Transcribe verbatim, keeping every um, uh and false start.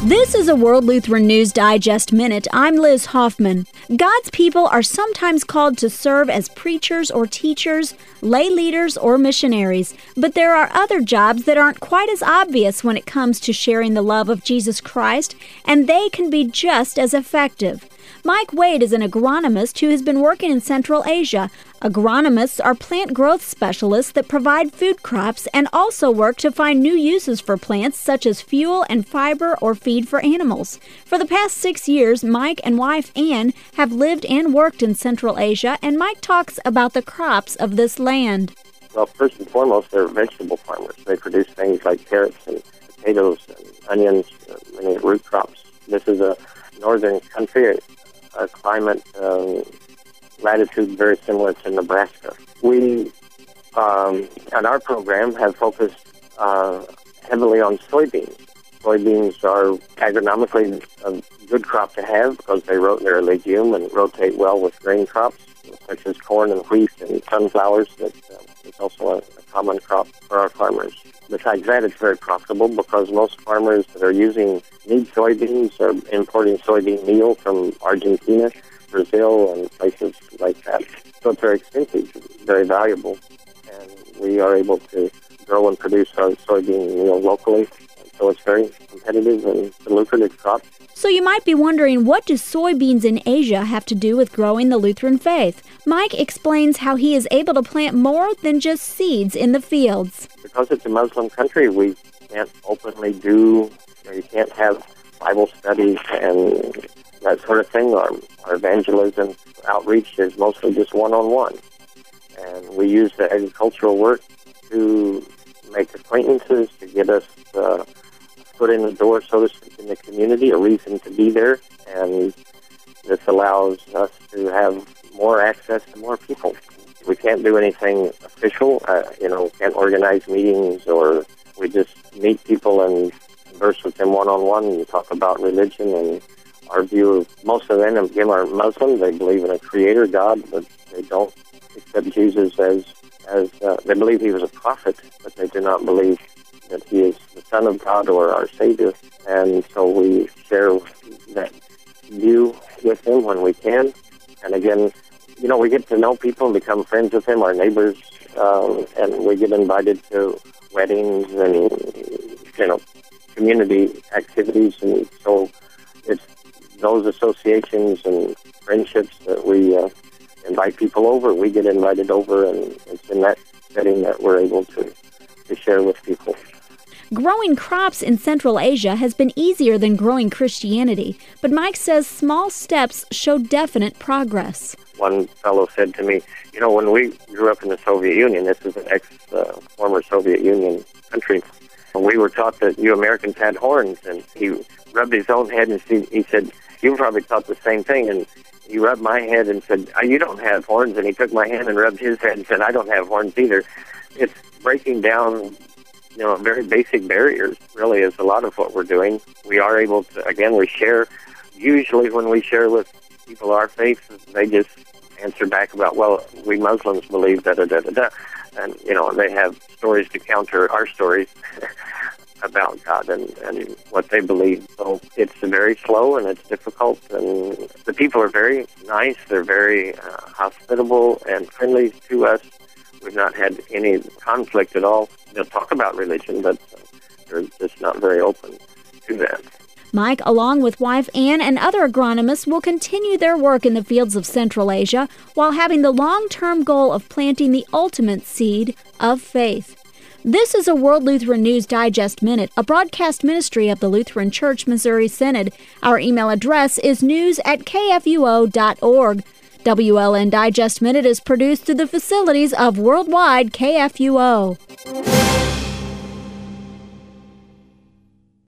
This is a World Lutheran News Digest Minute. I'm Liz Hoffman. God's people are sometimes called to serve as preachers or teachers, lay leaders or missionaries, but there are other jobs that aren't quite as obvious when it comes to sharing the love of Jesus Christ, and they can be just as effective. Mike Wade is an agronomist who has been working in Central Asia. Agronomists are plant growth specialists that provide food crops and also work to find new uses for plants such as fuel and fiber or feed for animals. For the past six years, Mike and wife Ann have lived and worked in Central Asia, and Mike talks about the crops of this land. Well, first and foremost, they're vegetable farmers. They produce things like carrots and potatoes and onions, uh, many root crops. This is a northern country, a climate um, latitude very similar to Nebraska. We, um, on our program, have focused uh, heavily on soybeans. Soybeans are agronomically a good crop to have because they ro- they're a legume and rotate well with grain crops, such as corn and wheat and sunflowers. That uh, is also a, a common crop for our farmers. Besides that, it's very profitable because most farmers that are using need soybeans are importing soybean meal from Argentina, Brazil, and places like that. So it's very expensive, very valuable, and we are able to grow and produce our soybean meal locally. So it's very competitive and a lucrative crop. So you might be wondering, what do soybeans in Asia have to do with growing the Lutheran faith? Mike explains how he is able to plant more than just seeds in the fields. Because it's a Muslim country, we can't openly do, you know, you can't have Bible studies and that sort of thing. Our, our evangelism outreach is mostly just one-on-one. And we use the agricultural work to make acquaintances, to get us uh, foot in the door, so to speak, in the community, a reason to be there. And this allows us to have more access to more people. We can't do anything official, uh, you know, can't organize meetings, or we just meet people and converse with them one-on-one and talk about religion and our view of, most of them, again, are Muslim. They believe in a creator, God, but they don't accept Jesus as, as uh, they believe he was a prophet, but they do not believe that he is the Son of God or our Savior. And so we share that view with them when we can. And again, you know, we get to know people and become friends with them, our neighbors, um, and we get invited to weddings and, you know, community activities. And so it's those associations and friendships that we uh, invite people over. We get invited over, and it's in that setting that we're able to, to share with people. Growing crops in Central Asia has been easier than growing Christianity, but Mike says small steps show definite progress. One fellow said to me, you know, when we grew up in the Soviet Union, this is an ex-former uh, Soviet Union country, we were taught that you Americans had horns, and he rubbed his own head and he said, you were probably taught the same thing, and he rubbed my head and said, oh, you don't have horns, and he took my hand and rubbed his head and said, I don't have horns either. It's breaking down, you know, very basic barriers, really, is a lot of what we're doing. We are able to, again, we share, usually when we share with people our faith, they just answer back about, well, we Muslims believe da-da-da-da-da. And, you know, they have stories to counter our stories about God and, and what they believe. So it's very slow and it's difficult. And the people are very nice. They're very uh, hospitable and friendly to us. We've not had any conflict at all. They'll talk about religion, but they're just not very open to that. Mike, along with wife Ann and other agronomists, will continue their work in the fields of Central Asia while having the long-term goal of planting the ultimate seed of faith. This is a World Lutheran News Digest Minute, a broadcast ministry of the Lutheran Church Missouri Synod. Our email address is news at k f u o dot org. W L N Digest Minute is produced through the facilities of Worldwide K F U O.